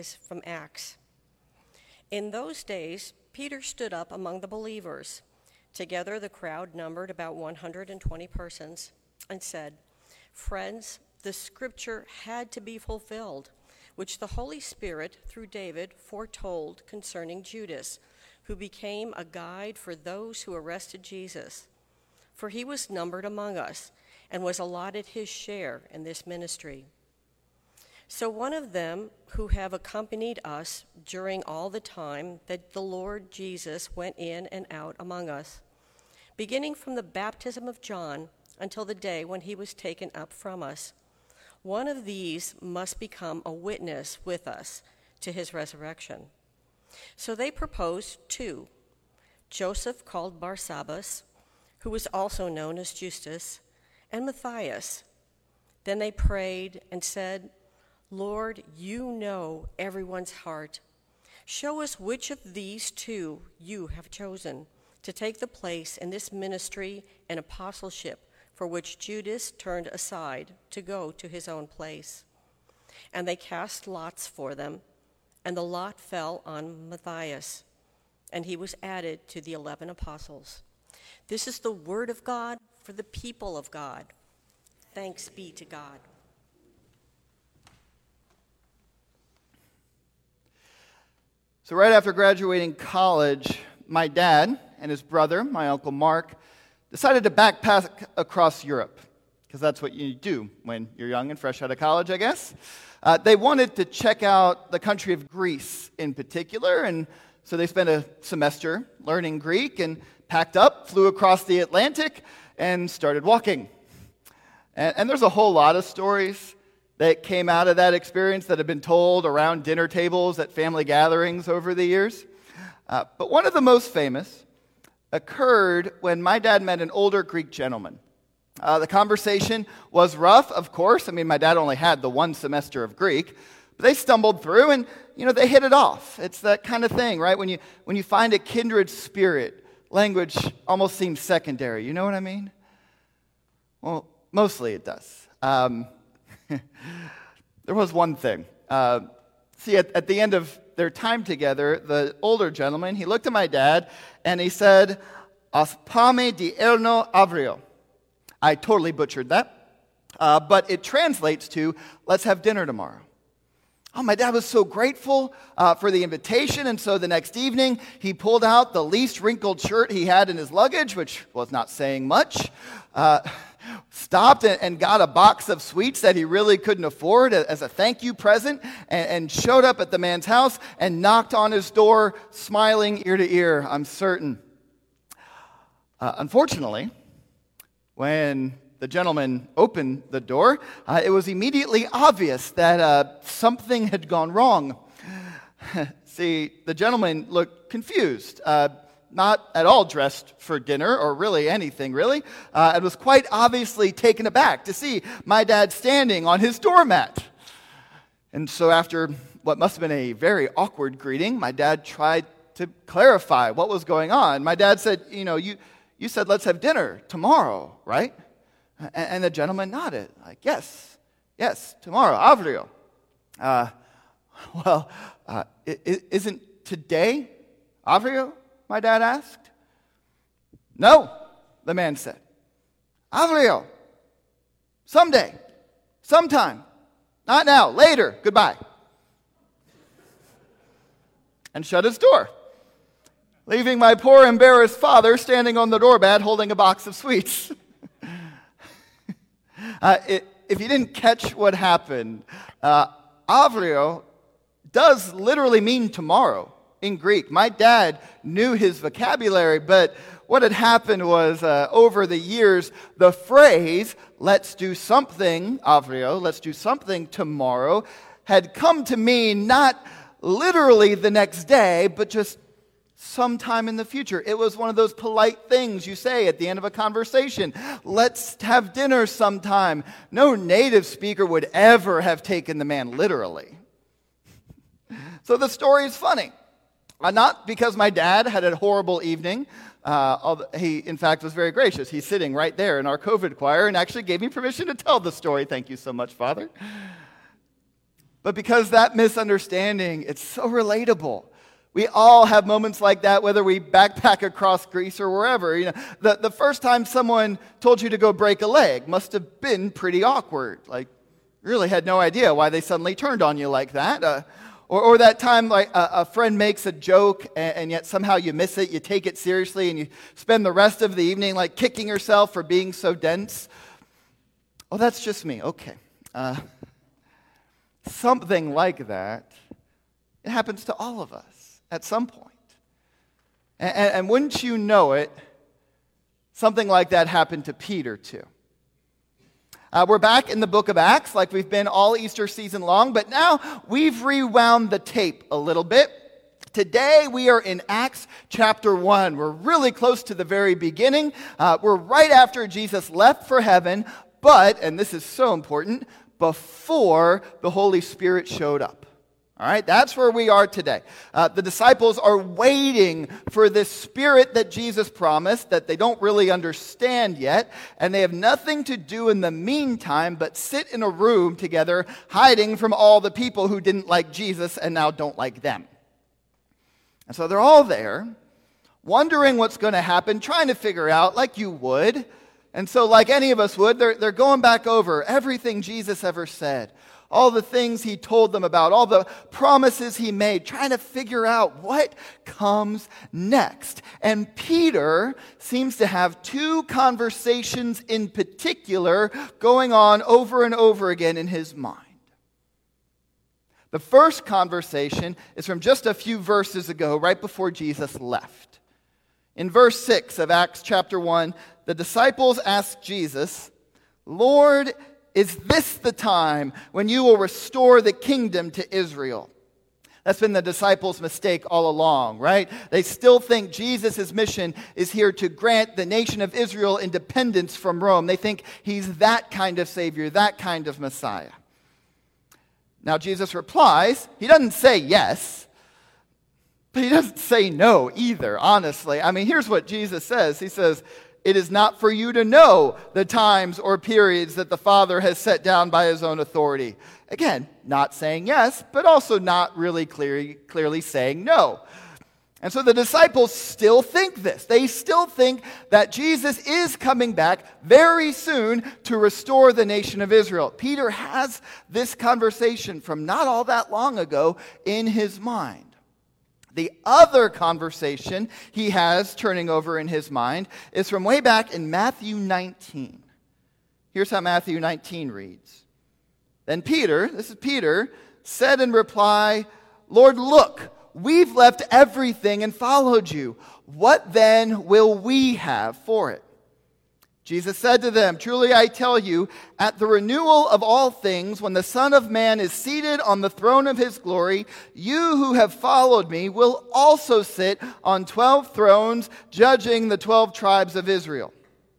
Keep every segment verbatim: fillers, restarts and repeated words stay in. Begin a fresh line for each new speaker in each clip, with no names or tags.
From Acts. In those days, Peter stood up among the believers. Together, the crowd numbered about one hundred twenty persons, and said, "Friends, the scripture had to be fulfilled, which the Holy Spirit, through David, foretold concerning Judas, who became a guide for those who arrested Jesus. For he was numbered among us, and was allotted his share in this ministry. So one of them who have accompanied us during all the time that the Lord Jesus went in and out among us, beginning from the baptism of John until the day when he was taken up from us, one of these must become a witness with us to his resurrection." So they proposed two, Joseph called Barsabbas, who was also known as Justus, and Matthias. Then they prayed and said, "Lord, you know everyone's heart. Show us which of these two you have chosen to take the place in this ministry and apostleship for which Judas turned aside to go to his own place." And they cast lots for them, and the lot fell on Matthias, and he was added to the eleven apostles. This is the word of God for the people of God. Thanks be to God.
So right after graduating college, my dad and his brother, my Uncle Mark, decided to backpack across Europe, because that's what you do when you're young and fresh out of college, I guess. Uh, they wanted to check out the country of Greece in particular, and so they spent a semester learning Greek and packed up, flew across the Atlantic, and started walking. And, and there's a whole lot of stories that came out of that experience that have been told around dinner tables at family gatherings over the years. Uh, but one of the most famous occurred when my dad met an older Greek gentleman. Uh, the conversation was rough, of course. I mean, my dad only had the one semester of Greek. But they stumbled through and, you know, they hit it off. It's that kind of thing, right? When you, when you find a kindred spirit, language almost seems secondary. You know what I mean? Well, mostly it does. Um, there was one thing. Uh, see, at, at the end of their time together, the older gentleman, he looked at my dad and he said, "Aspame di erno avrio." I totally butchered that, uh, but it translates to, "Let's have dinner tomorrow." Oh, my dad was so grateful uh, for the invitation, and so the next evening, he pulled out the least wrinkled shirt he had in his luggage, which was not saying much, uh, stopped and, and got a box of sweets that he really couldn't afford as a thank you present, and, and showed up at the man's house and knocked on his door, smiling ear to ear, I'm certain. Uh, unfortunately, when the gentleman opened the door, uh, it was immediately obvious that uh, something had gone wrong. See, the gentleman looked confused, uh, not at all dressed for dinner or really anything, really, uh, and was quite obviously taken aback to see my dad standing on his doormat. And so after what must have been a very awkward greeting, my dad tried to clarify what was going on. My dad said, you know, you, you said let's have dinner tomorrow, right? And the gentleman nodded, like, yes, yes, tomorrow, avrio. Uh, well, uh, isn't today avrio, my dad asked. No, the man said. Avrio, someday, sometime, not now, later, goodbye. And shut his door, leaving my poor embarrassed father standing on the doormat holding a box of sweets. Uh, it, if you didn't catch what happened, uh, avrio does literally mean tomorrow in Greek. My dad knew his vocabulary, but what had happened was uh, over the years, the phrase, let's do something, avrio, let's do something tomorrow, had come to mean not literally the next day, but just sometime in the future. It was one of those polite things you say at the end of a conversation. Let's have dinner sometime. No native speaker would ever have taken the man literally. So the story is funny. Uh, not because my dad had a horrible evening. Uh, he, in fact, was very gracious. He's sitting right there in our COVID choir and actually gave me permission to tell the story. Thank you so much, Father. But because that misunderstanding, it's so relatable. We all have moments like that, whether we backpack across Greece or wherever. You know, the, the first time someone told you to go break a leg must have been pretty awkward. Like, really had no idea why they suddenly turned on you like that. Uh, or, or that time like a, a friend makes a joke and, and yet somehow you miss it, you take it seriously, and you spend the rest of the evening like kicking yourself for being so dense. Oh, that's just me. Okay. Uh, something like that, it happens to all of us at some point. And, and, and wouldn't you know it, something like that happened to Peter too. Uh, we're back in the book of Acts like we've been all Easter season long, but now we've rewound the tape a little bit. Today we are in Acts chapter one. We're really close to the very beginning. Uh, we're right after Jesus left for heaven, but, and this is so important, before the Holy Spirit showed up. All right, that's where we are today. Uh, the disciples are waiting for this Spirit that Jesus promised that they don't really understand yet, and they have nothing to do in the meantime but sit in a room together, hiding from all the people who didn't like Jesus and now don't like them. And so they're all there, wondering what's going to happen, trying to figure out, like you would. And so like any of us would, they're, they're going back over everything Jesus ever said, all the things he told them about, all the promises he made, trying to figure out what comes next. And Peter seems to have two conversations in particular going on over and over again in his mind. The first conversation is from just a few verses ago, right before Jesus left. In verse six of Acts chapter one, the disciples asked Jesus, "Lord, is this the time when you will restore the kingdom to Israel?" That's been the disciples' mistake all along, right? They still think Jesus' mission is here to grant the nation of Israel independence from Rome. They think he's that kind of Savior, that kind of Messiah. Now Jesus replies, he doesn't say yes, but he doesn't say no either, honestly. I mean, here's what Jesus says. He says, "It is not for you to know the times or periods that the Father has set down by his own authority." Again, not saying yes, but also not really clearly, clearly saying no. And so the disciples still think this. They still think that Jesus is coming back very soon to restore the nation of Israel. Peter has this conversation from not all that long ago in his mind. The other conversation he has turning over in his mind is from way back in Matthew nineteen. Here's how Matthew nineteen reads. "Then Peter," this is Peter, "said in reply, 'Lord, look, we've left everything and followed you. What then will we have for it?' Jesus said to them, 'Truly I tell you, at the renewal of all things, when the Son of Man is seated on the throne of his glory, you who have followed me will also sit on twelve thrones, judging the twelve tribes of Israel.'"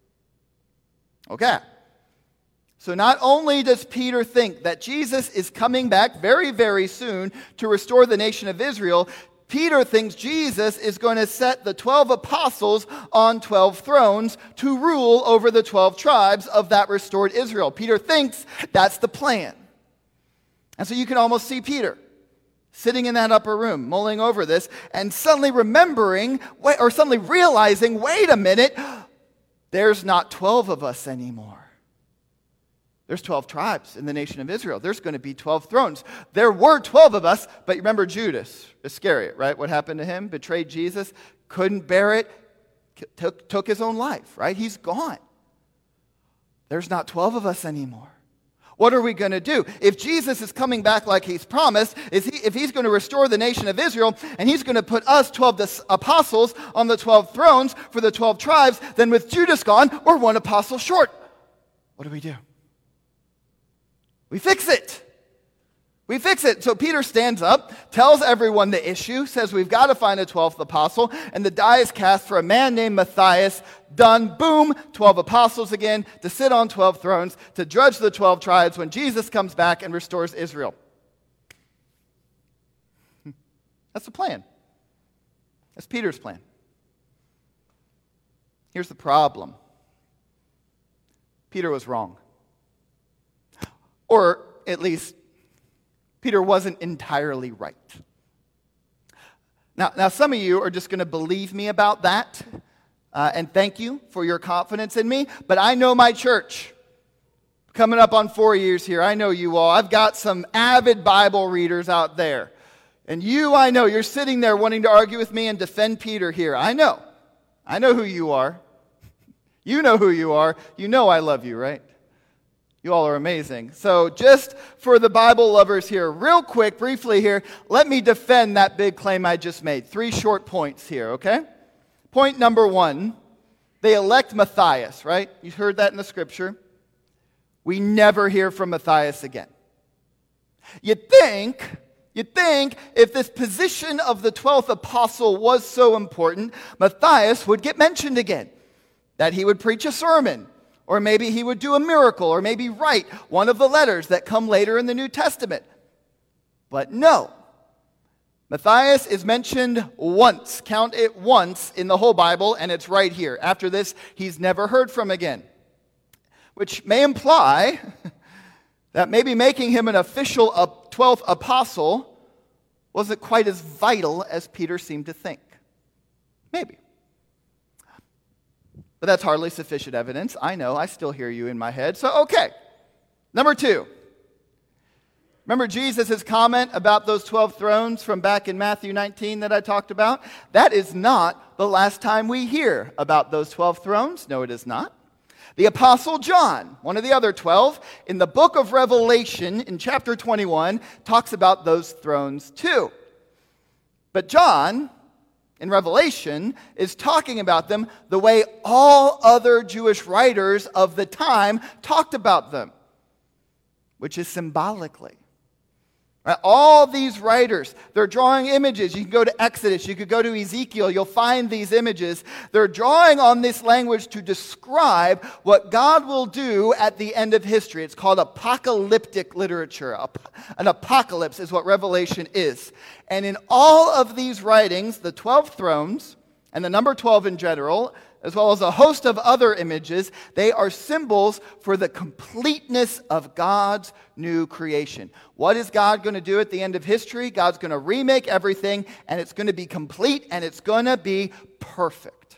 Okay. So not only does Peter think that Jesus is coming back very, very soon to restore the nation of Israel, Peter thinks Jesus is going to set the twelve apostles on twelve thrones to rule over the twelve tribes of that restored Israel. Peter thinks that's the plan. And so you can almost see Peter sitting in that upper room, mulling over this, and suddenly remembering, or suddenly realizing, wait a minute, there's not twelve of us anymore. There's twelve tribes in the nation of Israel. There's going to be twelve thrones. There were twelve of us, but you remember Judas Iscariot, right? What happened to him? Betrayed Jesus, couldn't bear it, took, took his own life, right? He's gone. There's not twelve of us anymore. What are we going to do? If Jesus is coming back like he's promised, is he, if he's going to restore the nation of Israel, and he's going to put us twelve apostles on the twelve thrones for the twelve tribes, then with Judas gone, we're one apostle short. What do we do? We fix it. We fix it. So Peter stands up, tells everyone the issue, says we've got to find a twelfth apostle, and the die is cast for a man named Matthias. Done. Boom. twelve apostles again to sit on twelve thrones, to judge the twelve tribes when Jesus comes back and restores Israel. That's the plan. That's Peter's plan. Here's the problem. Peter was wrong. Or at least Peter wasn't entirely right. Now, now some of you are just going to believe me about that, uh, and thank you for your confidence in me, but I know my church. Coming up on four years here, I know you all. I've got some avid Bible readers out there. And you, I know, you're sitting there wanting to argue with me and defend Peter here. I know. I know who you are. You know who you are. You know I love you, right? You all are amazing. So just for the Bible lovers here, real quick, briefly here, let me defend that big claim I just made. Three short points here, okay? Point number one, they elect Matthias, right? You heard that in the scripture. We never hear from Matthias again. You'd think, you'd think if this position of the twelfth apostle was so important, Matthias would get mentioned again. That he would preach a sermon. Or maybe he would do a miracle, or maybe write one of the letters that come later in the New Testament. But no. Matthias is mentioned once, count it once in the whole Bible, and it's right here. After this, he's never heard from again. Which may imply that maybe making him an official twelfth apostle wasn't quite as vital as Peter seemed to think. Maybe. But that's hardly sufficient evidence. I know, I still hear you in my head. So, okay. Number two. Remember Jesus' comment about those twelve thrones from back in Matthew nineteen that I talked about? That is not the last time we hear about those twelve thrones. No, it is not. The Apostle John, one of the other twelve, in the book of Revelation, in chapter twenty-one, talks about those thrones too. But John, in Revelation, is talking about them the way all other Jewish writers of the time talked about them, which is symbolically. Right? All these writers, they're drawing images. You can go to Exodus, you could go to Ezekiel, you'll find these images. They're drawing on this language to describe what God will do at the end of history. It's called apocalyptic literature. An apocalypse is what Revelation is. And in all of these writings, the twelve thrones, and the number twelve in general, as well as a host of other images, they are symbols for the completeness of God's new creation. What is God going to do at the end of history? God's going to remake everything, and it's going to be complete, and it's going to be perfect.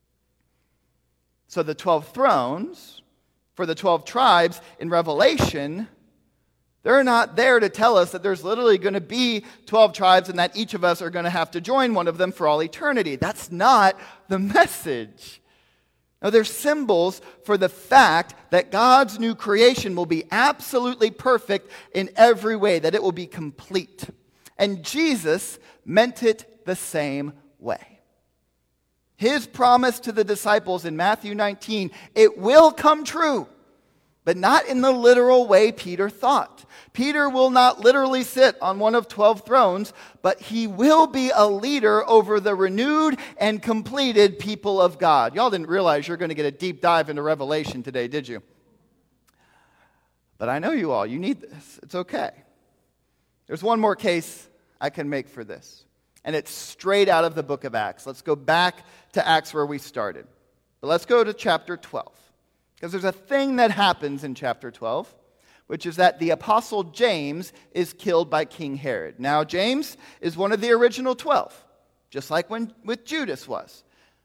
So the twelve thrones, for the twelve tribes in Revelation, they're not there to tell us that there's literally going to be twelve tribes and that each of us are going to have to join one of them for all eternity. That's not the message. No, they're symbols for the fact that God's new creation will be absolutely perfect in every way, that it will be complete. And Jesus meant it the same way. His promise to the disciples in Matthew nineteen, it will come true. But not in the literal way Peter thought. Peter will not literally sit on one of twelve thrones, but he will be a leader over the renewed and completed people of God. Y'all didn't realize you're going to get a deep dive into Revelation today, did you? But I know you all. You need this. It's okay. There's one more case I can make for this, and it's straight out of the book of Acts. Let's go back to Acts where we started. But let's go to chapter twelve. Because there's a thing that happens in chapter twelve, which is that the apostle James is killed by King Herod. Now, James is one of the original twelve, just like when with Judas was.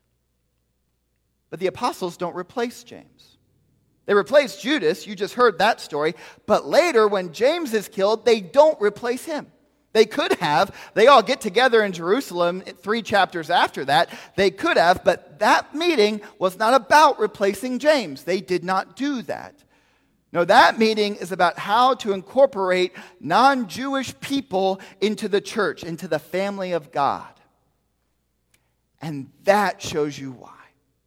But the apostles don't replace James. They replace Judas, you just heard that story, but later when James is killed, they don't replace him. They could have. They all get together in Jerusalem three chapters after that. They could have, but that meeting was not about replacing James. They did not do that. No, that meeting is about how to incorporate non-Jewish people into the church, into the family of God. And that shows you why.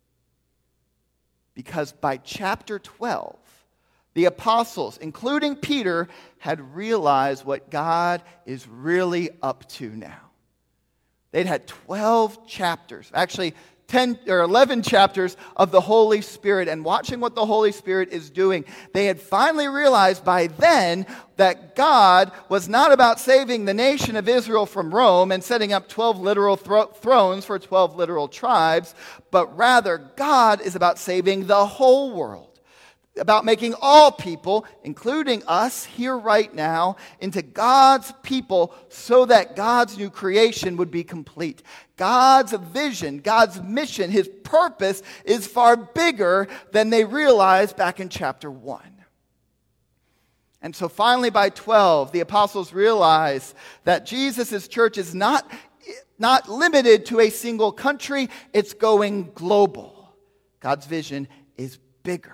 Because by chapter twelve, the apostles, including Peter, had realized what God is really up to now. They'd had twelve chapters, actually ten or eleven chapters of the Holy Spirit, and watching what the Holy Spirit is doing. They had finally realized by then that God was not about saving the nation of Israel from Rome and setting up twelve literal thro- thrones for twelve literal tribes, but rather God is about saving the whole world. about making all people, including us here right now, into God's people so that God's new creation would be complete. God's vision, God's mission, his purpose is far bigger than they realized back in chapter one. And so finally by twelve, the apostles realize that Jesus' church is not, not limited to a single country, it's going global. God's vision is bigger.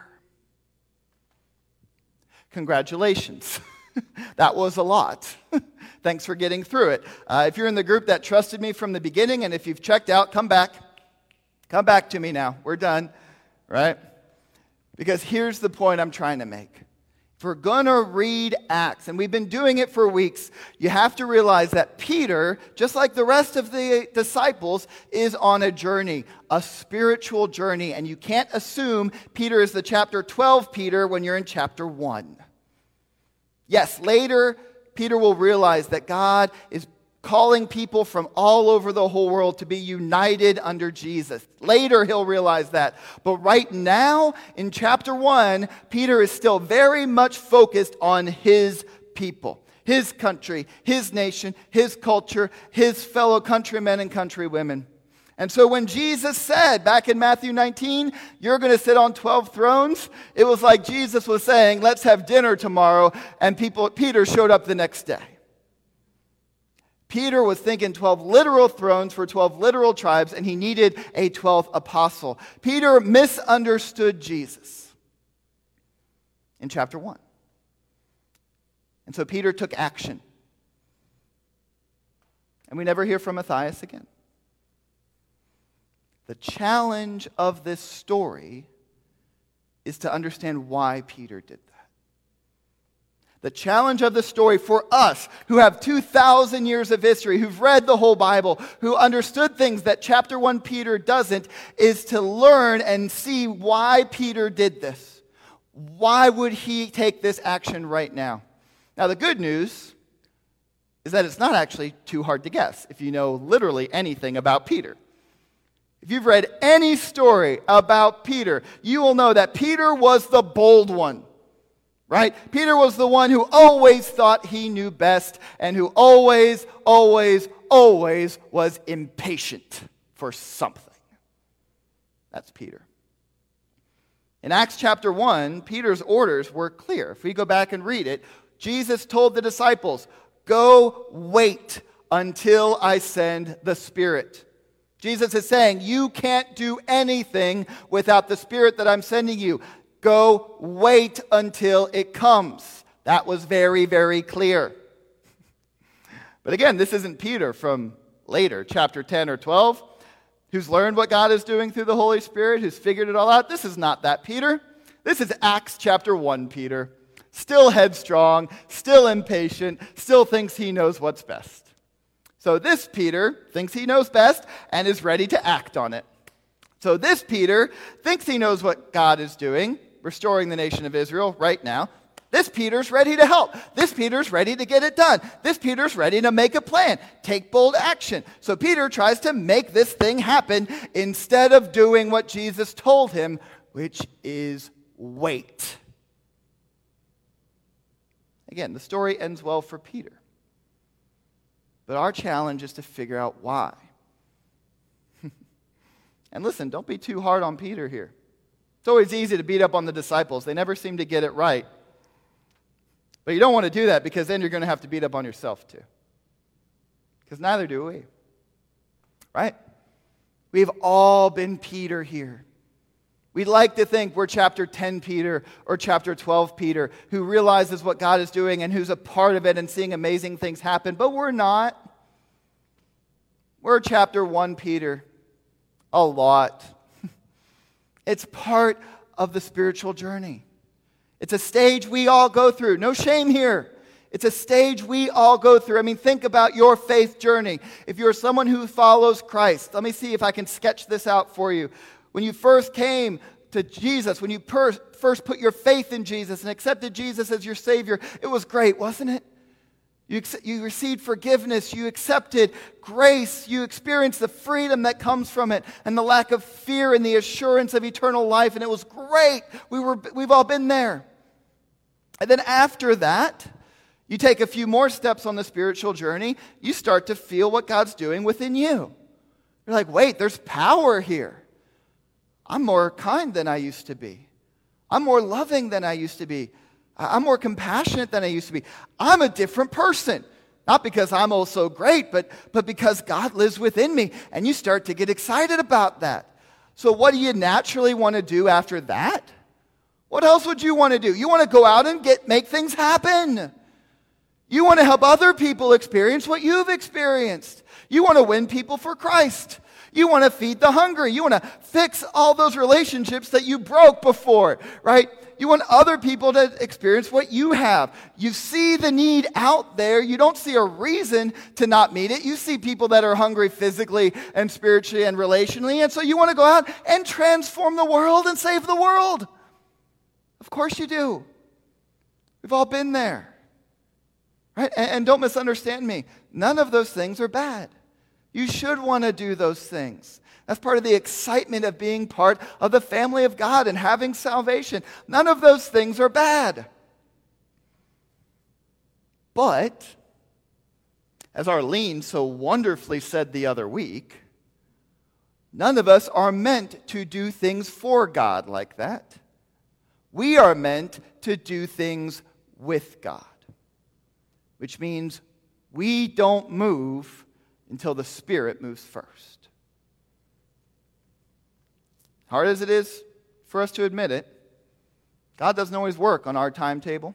Congratulations. That was a lot. Thanks for getting through it. Uh, if you're in the group that trusted me from the beginning, and if you've checked out, come back. Come back to me now. We're done, right? Because here's the point I'm trying to make. If we're going to read Acts, and we've been doing it for weeks, you have to realize that Peter, just like the rest of the disciples, is on a journey, a spiritual journey. And you can't assume Peter is the chapter twelve Peter when you're in chapter one. Yes, later, Peter will realize that God is calling people from all over the whole world to be united under Jesus. Later, he'll realize that. But right now, in chapter one, Peter is still very much focused on his people, his country, his nation, his culture, his fellow countrymen and countrywomen. And so when Jesus said back in Matthew nineteen, you're going to sit on twelve thrones, it was like Jesus was saying, let's have dinner tomorrow, and people, Peter showed up the next day. Peter was thinking twelve literal thrones for twelve literal tribes, and he needed a twelfth apostle. Peter misunderstood Jesus in chapter one. And so Peter took action. And we never hear from Matthias again. The challenge of this story is to understand why Peter did that. The challenge of the story for us who have two thousand years of history, who've read the whole Bible, who understood things that chapter one Peter doesn't, is to learn and see why Peter did this. Why would he take this action right now? Now, the good news is that it's not actually too hard to guess if you know literally anything about Peter. If you've read any story about Peter, you will know that Peter was the bold one, right? Peter was the one who always thought he knew best and who always, always, always was impatient for something. That's Peter. In Acts chapter one, Peter's orders were clear. If we go back and read it, Jesus told the disciples, go wait until I send the Spirit. Jesus is saying, you can't do anything without the Spirit that I'm sending you. Go wait until it comes. That was very, very clear. But again, this isn't Peter from later, chapter ten or twelve, who's learned what God is doing through the Holy Spirit, who's figured it all out. This is not that Peter. This is Acts chapter one Peter. Still headstrong, still impatient, still thinks he knows what's best. So this Peter thinks he knows best and is ready to act on it. So this Peter thinks he knows what God is doing, restoring the nation of Israel right now. This Peter's ready to help. This Peter's ready to get it done. This Peter's ready to make a plan, take bold action. So Peter tries to make this thing happen instead of doing what Jesus told him, which is wait. Again, the story ends well for Peter. But our challenge is to figure out why. And listen, don't be too hard on Peter here. It's always easy to beat up on the disciples. They never seem to get it right. But you don't want to do that because then you're going to have to beat up on yourself too. Because neither do we. Right? We've all been Peter here. We'd like to think we're chapter ten Peter or chapter twelve Peter, who realizes what God is doing and who's a part of it and seeing amazing things happen, but we're not. We're chapter one Peter a lot. It's part of the spiritual journey. It's a stage we all go through. No shame here. It's a stage we all go through. I mean, think about your faith journey. If you're someone who follows Christ, let me see if I can sketch this out for you. When you first came to Jesus, when you per- first put your faith in Jesus and accepted Jesus as your Savior, it was great, wasn't it? You, ex- you received forgiveness. You accepted grace. You experienced the freedom that comes from it and the lack of fear and the assurance of eternal life. And it was great. We were, we've all been there. And then after that, you take a few more steps on the spiritual journey. You start to feel what God's doing within you. You're like, wait, there's power here. I'm more kind than I used to be. I'm more loving than I used to be. I'm more compassionate than I used to be. I'm a different person. Not because I'm oh so great, but, but because God lives within me. And you start to get excited about that. So what do you naturally want to do after that? What else would you want to do? You want to go out and get make things happen. You want to help other people experience what you've experienced. You want to win people for Christ. You want to feed the hungry. You want to fix all those relationships that you broke before, right? You want other people to experience what you have. You see the need out there. You don't see a reason to not meet it. You see people that are hungry physically and spiritually and relationally. And so you want to go out and transform the world and save the world. Of course you do. We've all been there. Right? And, and don't misunderstand me. None of those things are bad. You should want to do those things. That's part of the excitement of being part of the family of God and having salvation. None of those things are bad. But, as Arlene so wonderfully said the other week, none of us are meant to do things for God like that. We are meant to do things with God, which means we don't move until the Spirit moves first. Hard as it is for us to admit it, God doesn't always work on our timetable.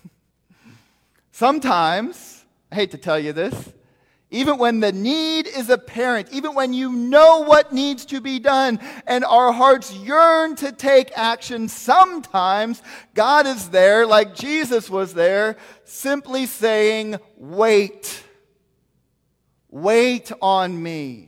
Sometimes, I hate to tell you this, even when the need is apparent, even when you know what needs to be done and our hearts yearn to take action, sometimes God is there, like Jesus was there, simply saying, wait. Wait on me.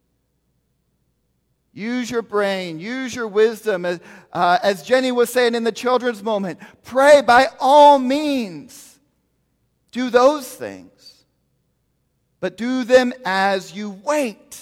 Use your brain. Use your wisdom. As, uh, as Jenny was saying in the children's moment, pray by all means. Do those things. But do them as you wait.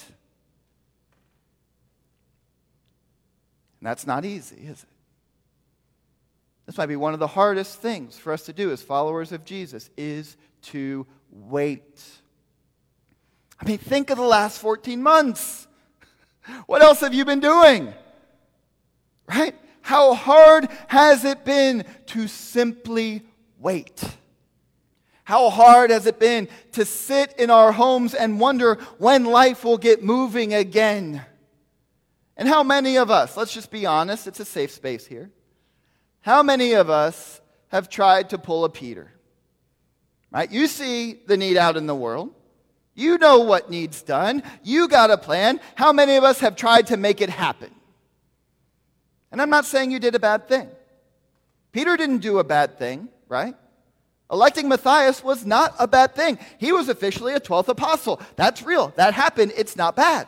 And that's not easy, is it? This might be one of the hardest things for us to do as followers of Jesus, is to wait. I mean, think of the last fourteen months. What else have you been doing? Right? How hard has it been to simply wait? How hard has it been to sit in our homes and wonder when life will get moving again? And how many of us, let's just be honest, it's a safe space here. How many of us have tried to pull a Peter? Right? You see the need out in the world. You know what needs done. You got a plan. How many of us have tried to make it happen? And I'm not saying you did a bad thing. Peter didn't do a bad thing, right? Electing Matthias was not a bad thing. He was officially a twelfth apostle. That's real. That happened. It's not bad.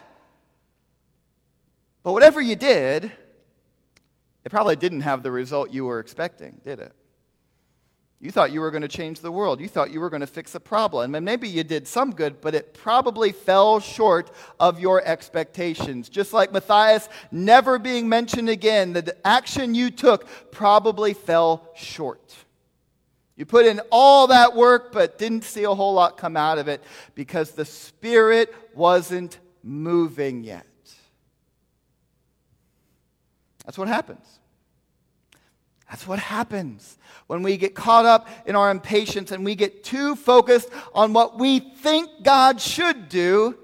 But whatever you did, it probably didn't have the result you were expecting, did it? You thought you were going to change the world. You thought you were going to fix a problem. And maybe you did some good, but it probably fell short of your expectations. Just like Matthias never being mentioned again, the action you took probably fell short. You put in all that work, but didn't see a whole lot come out of it because the Spirit wasn't moving yet. That's what happens. That's what happens when we get caught up in our impatience and we get too focused on what we think God should do.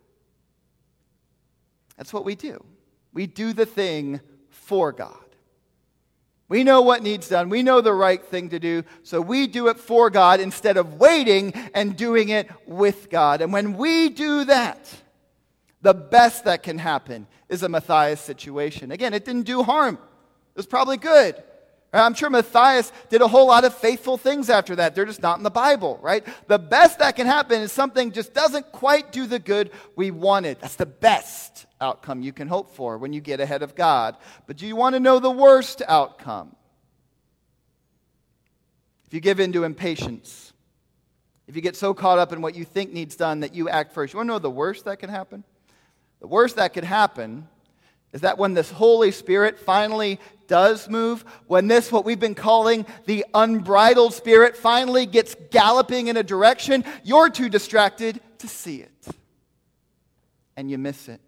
That's what we do. We do the thing for God. We know what needs done. We know the right thing to do, so we do it for God instead of waiting and doing it with God. And when we do that, the best that can happen is a Matthias situation. Again, it didn't do harm. It was probably good. I'm sure Matthias did a whole lot of faithful things after that. They're just not in the Bible, right? The best that can happen is something just doesn't quite do the good we wanted. That's the best outcome you can hope for when you get ahead of God. But do you want to know the worst outcome? If you give in to impatience, If you get so caught up in what you think needs done that you act first. You want to know the worst that can happen? The worst that could happen is that when this Holy Spirit finally does move, when this, what we've been calling the unbridled spirit, finally gets galloping in a direction, you're too distracted to see it. And you miss it.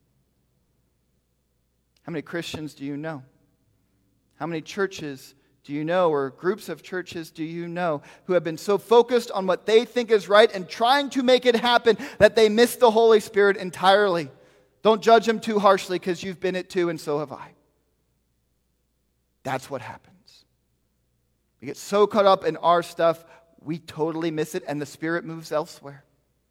How many Christians do you know? How many churches do you know, or groups of churches do you know, who have been so focused on what they think is right and trying to make it happen that they miss the Holy Spirit entirely? Don't judge them too harshly, because you've been it too, and so have I. That's what happens. We get so caught up in our stuff, we totally miss it, and the Spirit moves elsewhere.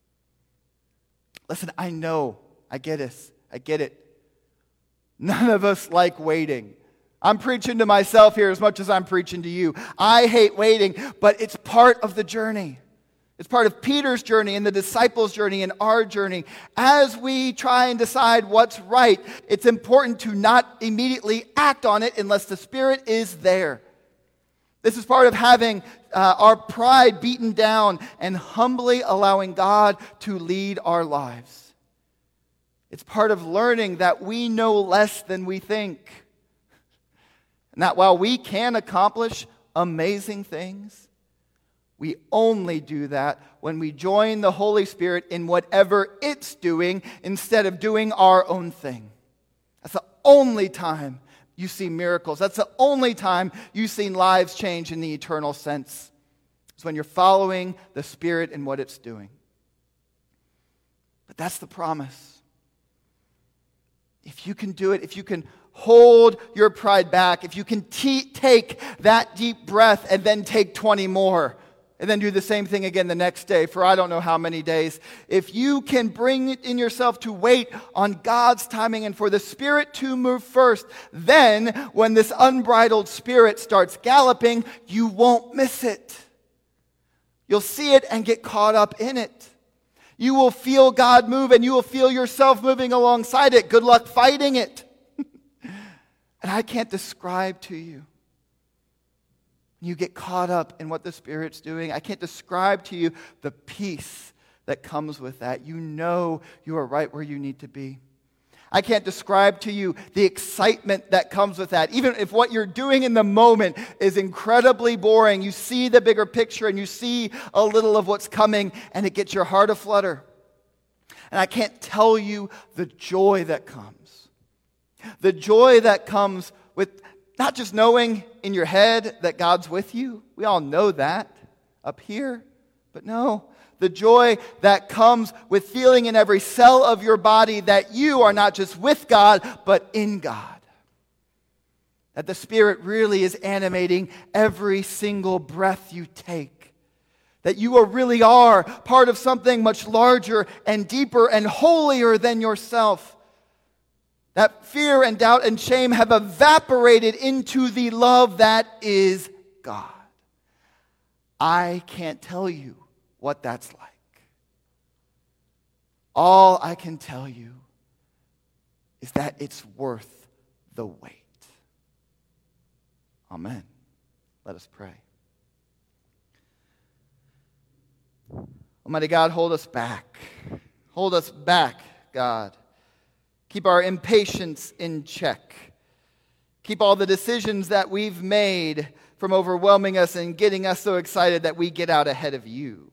Listen, I know, I get this, I get it. None of us like waiting. I'm preaching to myself here as much as I'm preaching to you. I hate waiting, but it's part of the journey. It's part of Peter's journey and the disciples' journey and our journey. As we try and decide what's right, it's important to not immediately act on it unless the Spirit is there. This is part of having uh, our pride beaten down and humbly allowing God to lead our lives. It's part of learning that we know less than we think. And that while we can accomplish amazing things, we only do that when we join the Holy Spirit in whatever it's doing instead of doing our own thing. That's the only time you see miracles. That's the only time you've seen lives change in the eternal sense. It's when you're following the Spirit in what it's doing. But that's the promise. If you can do it, if you can hold your pride back, if you can t- take that deep breath and then take twenty more, and then do the same thing again the next day for I don't know how many days. If you can bring it in yourself to wait on God's timing and for the Spirit to move first, then when this unbridled spirit starts galloping, you won't miss it. You'll see it and get caught up in it. You will feel God move and you will feel yourself moving alongside it. Good luck fighting it. And I can't describe to you. You get caught up in what the Spirit's doing. I can't describe to you the peace that comes with that. You know you are right where you need to be. I can't describe to you the excitement that comes with that. Even if what you're doing in the moment is incredibly boring, you see the bigger picture and you see a little of what's coming and it gets your heart aflutter. And I can't tell you the joy that comes. The joy that comes with not just knowing in your head that God's with you. We all know that up here. But no, the joy that comes with feeling in every cell of your body that you are not just with God, but in God. That the Spirit really is animating every single breath you take. That you are really are part of something much larger and deeper and holier than yourself. That fear and doubt and shame have evaporated into the love that is God. I can't tell you what that's like. All I can tell you is that it's worth the wait. Amen. Let us pray. Almighty God, hold us back. Hold us back, God. Keep our impatience in check. Keep all the decisions that we've made from overwhelming us and getting us so excited that we get out ahead of you.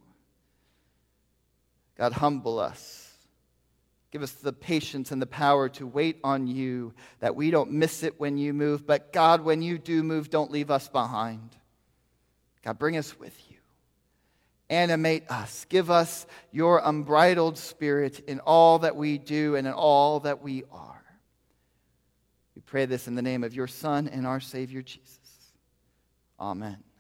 God, humble us. Give us the patience and the power to wait on you, that we don't miss it when you move. But God, when you do move, don't leave us behind. God, bring us with you. Animate us. Give us your unbridled spirit in all that we do and in all that we are. We pray this in the name of your Son and our Savior, Jesus. Amen.